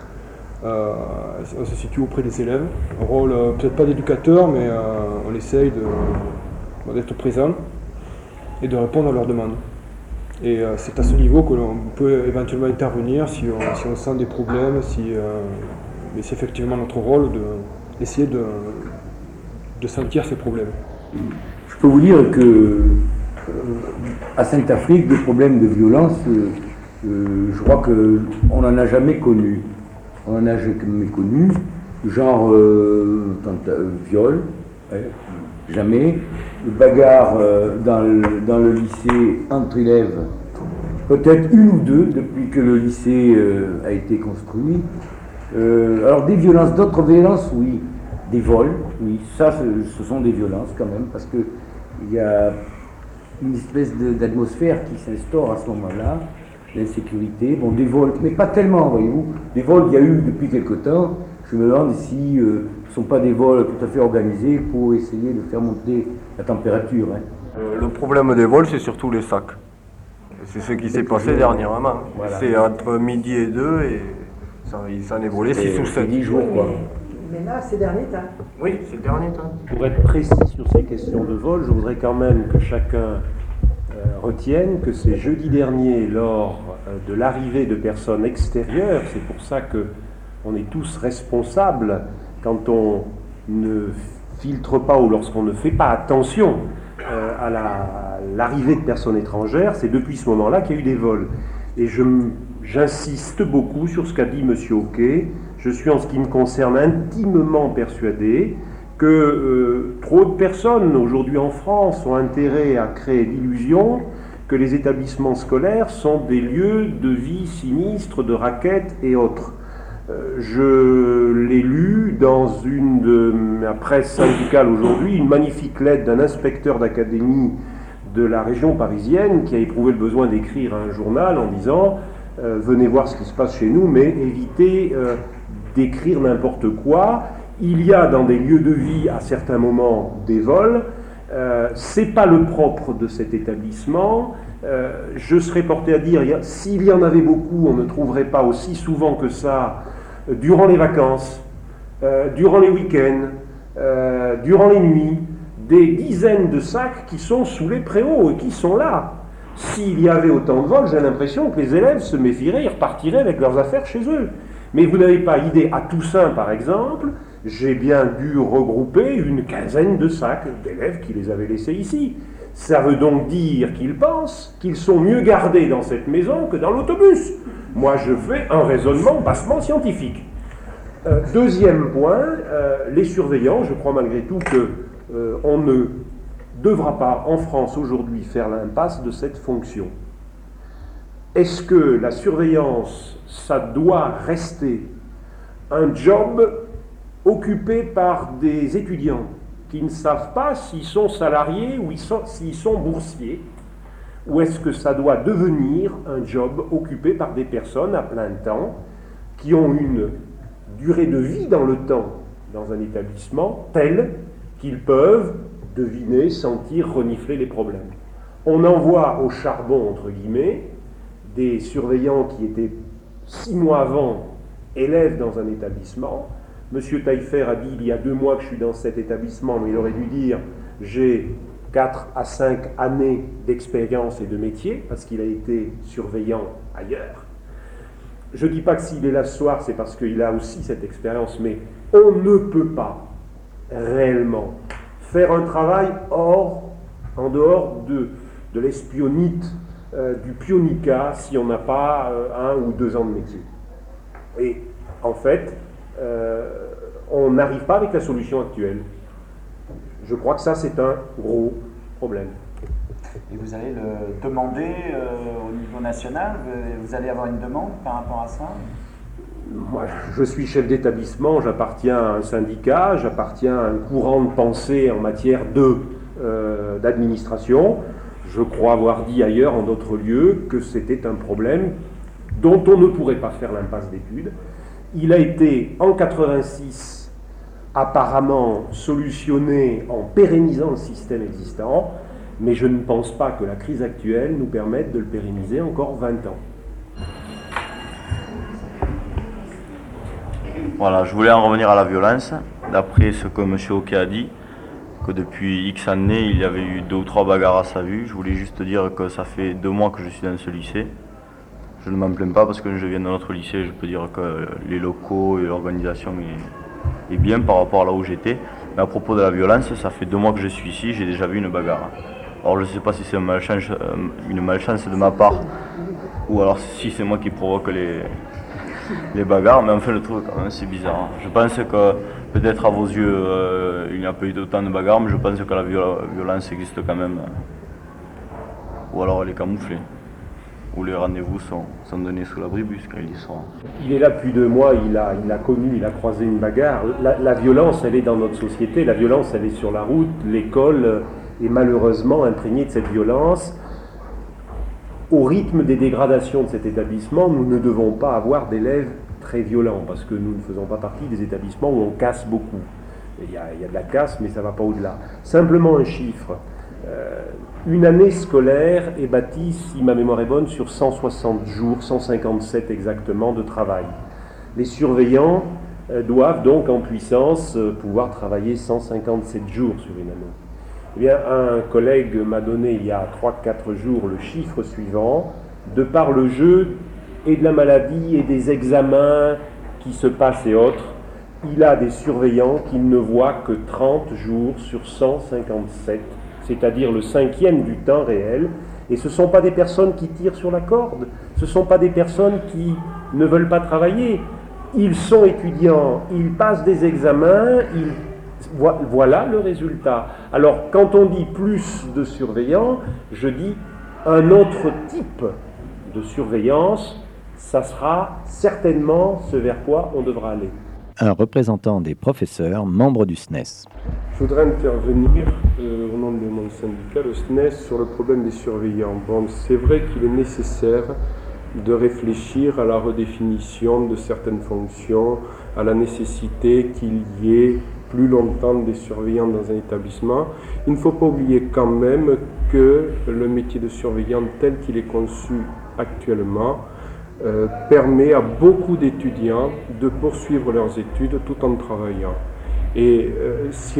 On se situe auprès des élèves. Un rôle peut-être pas d'éducateur, mais on essaye d'être présent et de répondre à leurs demandes. Et c'est à ce niveau que l'on peut éventuellement intervenir si on sent des problèmes, mais c'est effectivement notre rôle d'essayer de sentir ces problèmes. Je peux vous dire que à Saint-Afrique, des problèmes de violence, je crois qu'on n'en a jamais connu. On n'en a jamais connu, genre viol, jamais. Bagarre dans le lycée entre élèves, peut-être une ou deux depuis que le lycée a été construit. Alors des violences, d'autres violences, oui. Des vols, oui, ça ce sont des violences quand même, parce qu'il y a une espèce d'atmosphère qui s'instaure à ce moment-là, l'insécurité, bon des vols, mais pas tellement, voyez-vous. Des vols il y a eu depuis quelque temps, je me demande si ce ne sont pas des vols tout à fait organisés pour essayer de faire monter la température. Hein. Le problème des vols, c'est surtout les sacs. C'est ce qui s'est passé dernièrement. Voilà. C'est entre midi et 2 et il s'en est volé 6 ou 7 jours, quoi. Mais là, ces derniers temps. Oui, ces derniers temps. Pour être précis sur ces questions de vol, je voudrais quand même que chacun retienne que c'est jeudi dernier, lors de l'arrivée de personnes extérieures, c'est pour ça qu'on est tous responsables quand on ne filtre pas ou lorsqu'on ne fait pas attention à l'arrivée de personnes étrangères, c'est depuis ce moment-là qu'il y a eu des vols. Et j'insiste beaucoup sur ce qu'a dit M. Hockey. Je suis en ce qui me concerne intimement persuadé que trop de personnes aujourd'hui en France ont intérêt à créer l'illusion que les établissements scolaires sont des lieux de vie sinistre, de raquettes et autres. Je l'ai lu dans une de ma presse syndicale aujourd'hui, une magnifique lettre d'un inspecteur d'académie de la région parisienne qui a éprouvé le besoin d'écrire un journal en disant venez voir ce qui se passe chez nous, mais évitez d'écrire n'importe quoi. Il y a dans des lieux de vie à certains moments des vols. C'est pas le propre de cet établissement. Je serais porté à dire, s'il y en avait beaucoup, on ne trouverait pas aussi souvent que ça, durant les vacances, durant les week-ends, durant les nuits, des dizaines de sacs qui sont sous les préaux et qui sont là. S'il y avait autant de vols, j'ai l'impression que les élèves se méfieraient et repartiraient avec leurs affaires chez eux. Mais vous n'avez pas idée, à Toussaint par exemple, j'ai bien dû regrouper une quinzaine de sacs d'élèves qui les avaient laissés ici. Ça veut donc dire qu'ils pensent qu'ils sont mieux gardés dans cette maison que dans l'autobus. Moi, je fais un raisonnement bassement scientifique. Deuxième point, les surveillants, je crois malgré tout qu'on ne ne devra pas, en France aujourd'hui, faire l'impasse de cette fonction. Est-ce que la surveillance, ça doit rester un job occupé par des étudiants qui ne savent pas s'ils sont salariés ou s'ils sont boursiers, ou est-ce que ça doit devenir un job occupé par des personnes à plein temps qui ont une durée de vie dans le temps, dans un établissement, telle qu'ils peuvent deviner, sentir, renifler les problèmes. On envoie au charbon, entre guillemets, des surveillants qui étaient 6 mois avant élèves dans un établissement. Monsieur Taillefer a dit il y a 2 mois que je suis dans cet établissement, mais il aurait dû dire j'ai 4 à 5 années d'expérience et de métier, parce qu'il a été surveillant ailleurs. Je ne dis pas que s'il est là ce soir, c'est parce qu'il a aussi cette expérience, mais on ne peut pas réellement faire un travail en dehors de l'espionnite, du pionica, si on n'a pas 1 ou 2 ans de métier. Et en fait, on n'arrive pas avec la solution actuelle. Je crois que ça, c'est un gros problème. Et vous allez le demander au niveau national? Vous allez avoir une demande par rapport à ça? Moi, je suis chef d'établissement, j'appartiens à un syndicat, j'appartiens à un courant de pensée en matière d'administration. Je crois avoir dit ailleurs, en d'autres lieux, que c'était un problème dont on ne pourrait pas faire l'impasse d'études. Il a été, en 86, apparemment solutionné en pérennisant le système existant, mais je ne pense pas que la crise actuelle nous permette de le pérenniser encore 20 ans. Voilà, je voulais en revenir à la violence. D'après ce que M. Oquet a dit, que depuis X années, il y avait eu 2 ou 3 bagarres à sa vue. Je voulais juste dire que ça fait 2 mois que je suis dans ce lycée. Je ne m'en plains pas parce que je viens d'un autre lycée. Je peux dire que les locaux et l'organisation est bien par rapport à là où j'étais. Mais à propos de la violence, ça fait 2 mois que je suis ici, j'ai déjà vu une bagarre. Alors je ne sais pas si c'est une malchance de ma part ou alors si c'est moi qui provoque les bagarres, mais enfin le truc quand même c'est bizarre. Je pense que peut-être à vos yeux il n'y a pas eu autant de bagarres, mais je pense que la violence existe quand même. Ou alors elle est camouflée. Ou les rendez-vous sont donnés sous l'abribus quand il y sera. Il est là depuis 2 mois, il a croisé une bagarre. La violence, elle est dans notre société, la violence, elle est sur la route, l'école est malheureusement imprégnée de cette violence. Au rythme des dégradations de cet établissement, nous ne devons pas avoir d'élèves très violents, parce que nous ne faisons pas partie des établissements où on casse beaucoup. Il y a de la casse, mais ça ne va pas au-delà. Simplement un chiffre. Une année scolaire est bâtie, si ma mémoire est bonne, sur 160 jours, 157 exactement, de travail. Les surveillants doivent donc en puissance pouvoir travailler 157 jours sur une année. Eh bien, un collègue m'a donné il y a 3-4 jours le chiffre suivant. De par le jeu et de la maladie et des examens qui se passent et autres, il a des surveillants qui ne voient que 30 jours sur 157, c'est-à-dire le 5e du temps réel. Et ce ne sont pas des personnes qui tirent sur la corde, ce ne sont pas des personnes qui ne veulent pas travailler. Ils sont étudiants, ils passent des examens, voilà le résultat. Alors, quand on dit plus de surveillants, je dis un autre type de surveillance, ça sera certainement ce vers quoi on devra aller. Un représentant des professeurs, membre du SNES. Je voudrais intervenir au nom de mon syndicat, le SNES, sur le problème des surveillants. Bon, c'est vrai qu'il est nécessaire de réfléchir à la redéfinition de certaines fonctions, à la nécessité qu'il y ait plus longtemps des surveillants dans un établissement. Il ne faut pas oublier quand même que le métier de surveillant tel qu'il est conçu actuellement permet à beaucoup d'étudiants de poursuivre leurs études tout en travaillant. Et si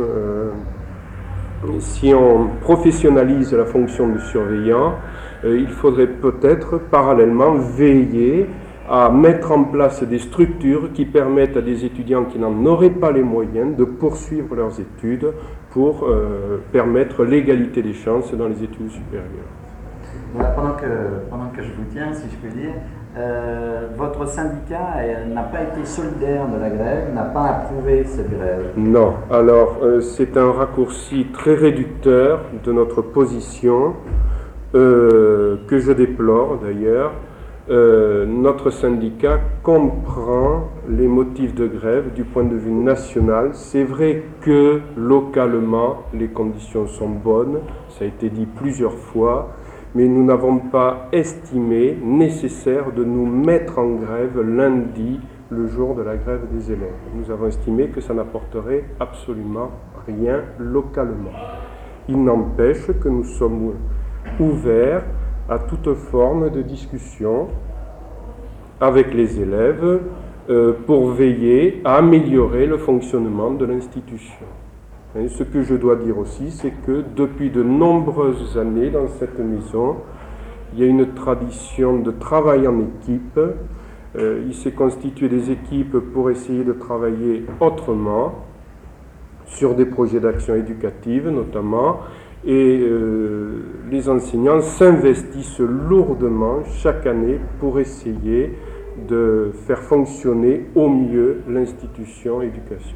on professionnalise la fonction de surveillant, il faudrait peut-être parallèlement veiller à mettre en place des structures qui permettent à des étudiants qui n'en auraient pas les moyens de poursuivre leurs études pour permettre l'égalité des chances dans les études supérieures. Voilà, pendant que je vous tiens, si je peux dire, votre syndicat n'a pas été solidaire de la grève, n'a pas approuvé cette grève. Non, alors c'est un raccourci très réducteur de notre position, que je déplore d'ailleurs. Notre syndicat comprend les motifs de grève du point de vue national. C'est vrai que localement, les conditions sont bonnes, ça a été dit plusieurs fois, mais nous n'avons pas estimé nécessaire de nous mettre en grève lundi, le jour de la grève des élèves. Nous avons estimé que ça n'apporterait absolument rien localement. Il n'empêche que nous sommes ouverts à toute forme de discussion avec les élèves pour veiller à améliorer le fonctionnement de l'institution. Et ce que je dois dire aussi, c'est que depuis de nombreuses années dans cette maison, il y a une tradition de travail en équipe. Il s'est constitué des équipes pour essayer de travailler autrement, sur des projets d'action éducative notamment, et les enseignants s'investissent lourdement chaque année pour essayer de faire fonctionner au mieux l'institution éducation.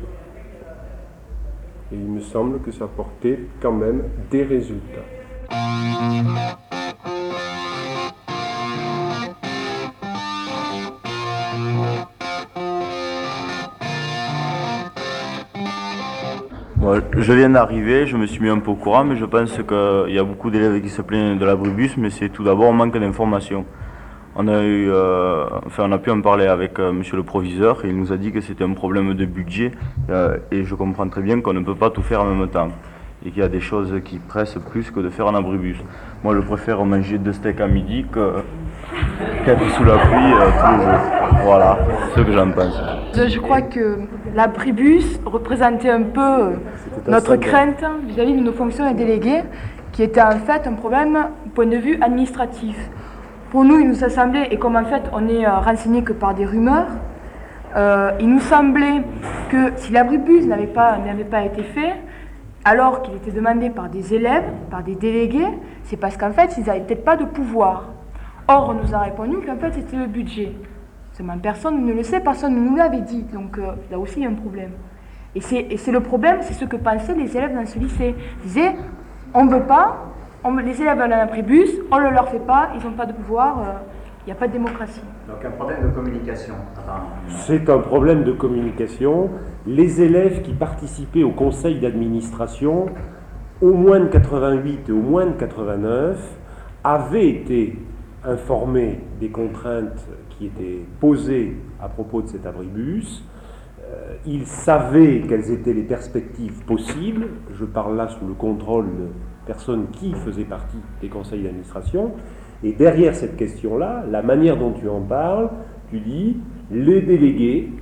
Et il me semble que ça apportait quand même des résultats. Bon, je viens d'arriver, je me suis mis un peu au courant, mais je pense qu'il y a beaucoup d'élèves qui se plaignent de l'abribus, mais c'est tout d'abord un manque d'informations. On a pu en parler avec monsieur le proviseur et il nous a dit que c'était un problème de budget et je comprends très bien qu'on ne peut pas tout faire en même temps et qu'il y a des choses qui pressent plus que de faire un abribus. Moi je préfère manger 2 steaks à midi qu'être sous la pluie tous les jours. Voilà, c'est ce que j'en pense. Je crois que l'abribus représentait un peu notre crainte vis-à-vis de nos fonctions et délégués, qui était en fait un problème du point de vue administratif. Pour nous, il nous a semblé, et comme en fait on est renseigné que par des rumeurs, il nous semblait que si l'abribus n'avait pas été fait, alors qu'il était demandé par des élèves, par des délégués, c'est parce qu'en fait ils n'avaient peut-être pas de pouvoir. Or, on nous a répondu qu'en fait c'était le budget. Seulement personne ne le sait, personne ne nous l'avait dit, donc là aussi il y a un problème. Et c'est le problème, c'est ce que pensaient les élèves dans ce lycée. Ils disaient, on ne veut pas, les élèves veulent un abribus, on ne leur fait pas, ils n'ont pas de pouvoir, il n'y a pas de démocratie. Donc un problème de communication. C'est un problème de communication. Les élèves qui participaient au conseil d'administration, au moins de 88 et au moins de 89, avaient été informés des contraintes qui étaient posées à propos de cet abribus. Ils savaient quelles étaient les perspectives possibles. Je parle là sous le contrôle de personnes qui faisaient partie des conseils d'administration. Et derrière cette question-là, la manière dont tu en parles, tu dis les délégués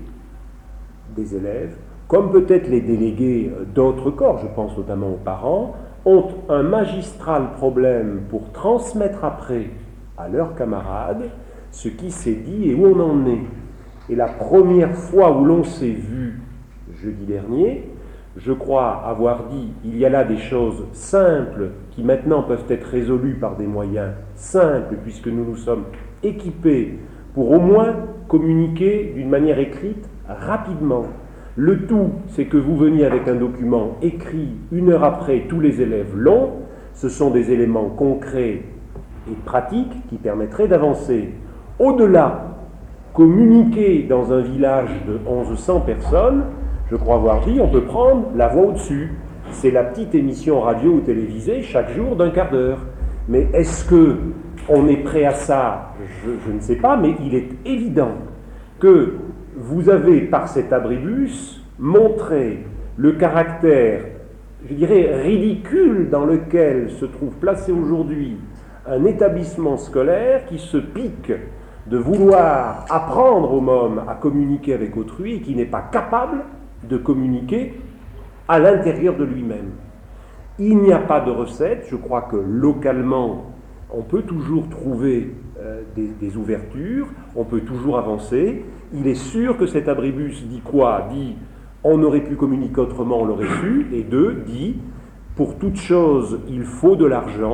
des élèves, comme peut-être les délégués d'autres corps, je pense notamment aux parents, ont un magistral problème pour transmettre après à leurs camarades ce qui s'est dit et où on en est. Et la première fois où l'on s'est vu, jeudi dernier, je crois avoir dit, il y a là des choses simples qui maintenant peuvent être résolues par des moyens simples, puisque nous nous sommes équipés pour au moins communiquer d'une manière écrite rapidement. Le tout, c'est que vous veniez avec un document écrit 1 heure après, tous les élèves l'ont. Ce sont des éléments concrets et pratiques qui permettraient d'avancer. Au-delà, communiquer dans un village de 1100 personnes, je crois avoir dit, on peut prendre la voix au-dessus. C'est la petite émission radio ou télévisée chaque jour d'1 quart d'heure. Mais est-ce qu'on est prêt à ça ? Je ne sais pas, mais il est évident que vous avez, par cet abribus, montré le caractère, je dirais, ridicule dans lequel se trouve placé aujourd'hui un établissement scolaire qui se pique de vouloir apprendre aux mômes à communiquer avec autrui et qui n'est pas capable de communiquer à l'intérieur de lui-même. Il n'y a pas de recette. Je crois que localement, on peut toujours trouver des ouvertures, on peut toujours avancer. Il est sûr que cet abribus dit quoi ? Dit on aurait pu communiquer autrement, on l'aurait su. Et 2, dit pour toute chose, il faut de l'argent.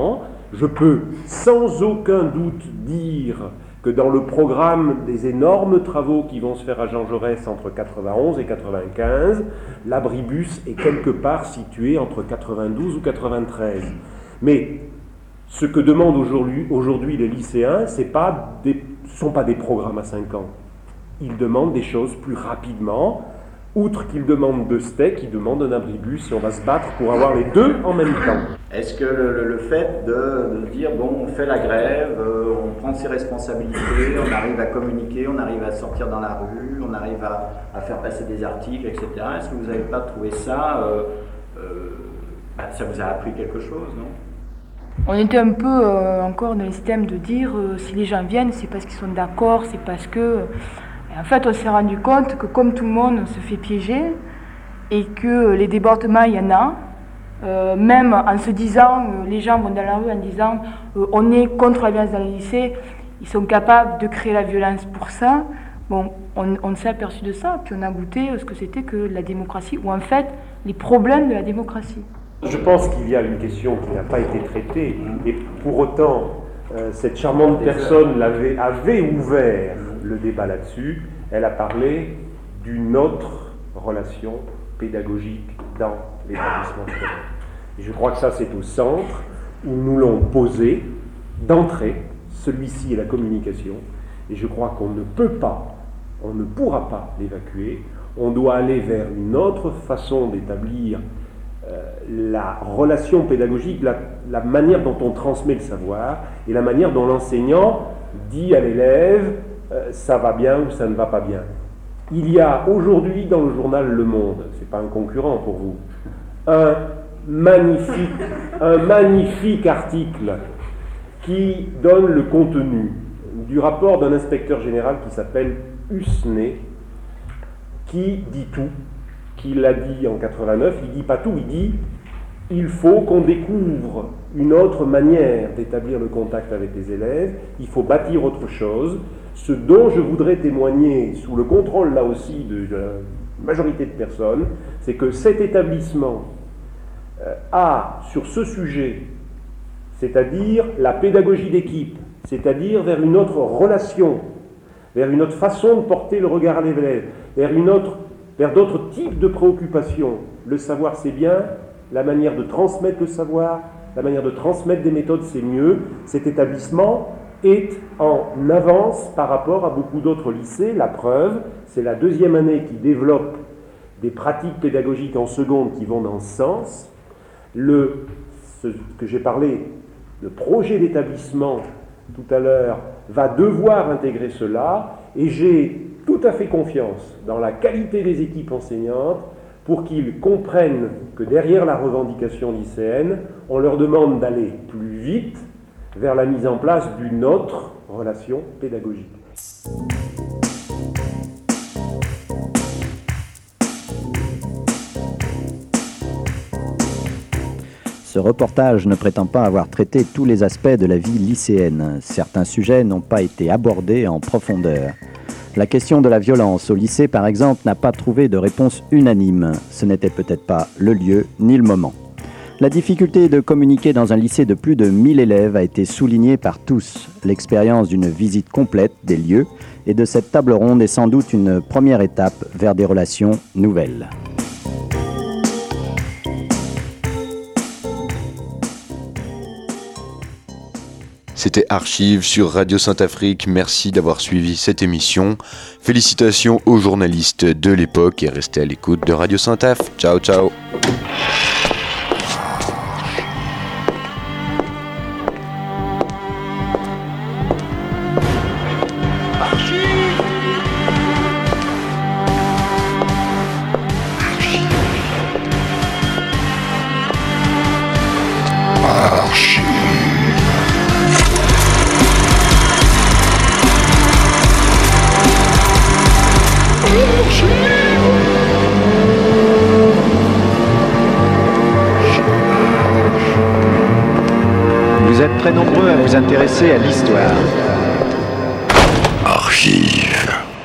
Je peux sans aucun doute dire que dans le programme des énormes travaux qui vont se faire à Jean Jaurès entre 91 et 95, l'abribus est quelque part situé entre 92 ou 93. Mais ce que demandent aujourd'hui les lycéens, ce ne sont pas des programmes à 5 ans. Ils demandent des choses plus rapidement. Outre qu'ils demandent 2 steaks, ils demandent un abribus et on va se battre pour avoir les 2 en même temps. Est-ce que le fait de dire, bon, on fait la grève, on prend ses responsabilités, on arrive à communiquer, on arrive à sortir dans la rue, on arrive à faire passer des articles, etc. Est-ce que vous n'avez pas trouvé ça, ça vous a appris quelque chose, non ? On était un peu encore dans le système de dire si les gens viennent, c'est parce qu'ils sont d'accord, c'est parce que... En fait, on s'est rendu compte que comme tout le monde se fait piéger et que les débordements, il y en a, même en se disant, les gens vont dans la rue en disant on est contre la violence dans les lycées, ils sont capables de créer la violence pour ça. Bon, on s'est aperçu de ça, puis on a goûté ce que c'était que la démocratie, ou en fait, les problèmes de la démocratie. Je pense qu'il y a une question qui n'a pas été traitée, et pour autant, cette charmante personne avait ouvert le débat là-dessus. Elle a parlé d'une autre relation pédagogique dans l'établissement scolaire. Et je crois que ça, c'est au centre où nous l'ont posé d'entrée. Celui-ci est la communication. Et je crois qu'on ne peut pas, on ne pourra pas l'évacuer. On doit aller vers une autre façon d'établir la relation pédagogique, la manière dont on transmet le savoir et la manière dont l'enseignant dit à l'élève ça va bien ou ça ne va pas bien. Il y a aujourd'hui dans le journal Le Monde, c'est pas un concurrent pour vous, un magnifique article qui donne le contenu du rapport d'un inspecteur général qui s'appelle Husnet, qui dit tout, qui l'a dit en 89, il dit pas tout, il dit il faut qu'on découvre une autre manière d'établir le contact avec les élèves, il faut bâtir autre chose. Ce dont je voudrais témoigner, sous le contrôle là aussi de la majorité de personnes, c'est que cet établissement a sur ce sujet, c'est-à-dire la pédagogie d'équipe, c'est-à-dire vers une autre relation, vers une autre façon de porter le regard à l'élève, vers d'autres types de préoccupations. Le savoir, c'est bien, la manière de transmettre le savoir, la manière de transmettre des méthodes, c'est mieux. Cet établissement est en avance par rapport à beaucoup d'autres lycées. La preuve, c'est la 2e année qui développe des pratiques pédagogiques en seconde qui vont dans ce sens. Ce que j'ai parlé, le projet d'établissement tout à l'heure, va devoir intégrer cela, et j'ai tout à fait confiance dans la qualité des équipes enseignantes pour qu'ils comprennent que derrière la revendication lycéenne, on leur demande d'aller plus vite vers la mise en place d'une autre relation pédagogique. Ce reportage ne prétend pas avoir traité tous les aspects de la vie lycéenne. Certains sujets n'ont pas été abordés en profondeur. La question de la violence au lycée, par exemple, n'a pas trouvé de réponse unanime. Ce n'était peut-être pas le lieu ni le moment. La difficulté de communiquer dans un lycée de plus de 1000 élèves a été soulignée par tous. L'expérience d'une visite complète des lieux et de cette table ronde est sans doute une première étape vers des relations nouvelles. C'était Archives sur Radio Saint-Afrique. Merci d'avoir suivi cette émission. Félicitations aux journalistes de l'époque et restez à l'écoute de Radio Saint-Af. Ciao, ciao. Vous êtes très nombreux à vous intéresser à l'histoire. Archives.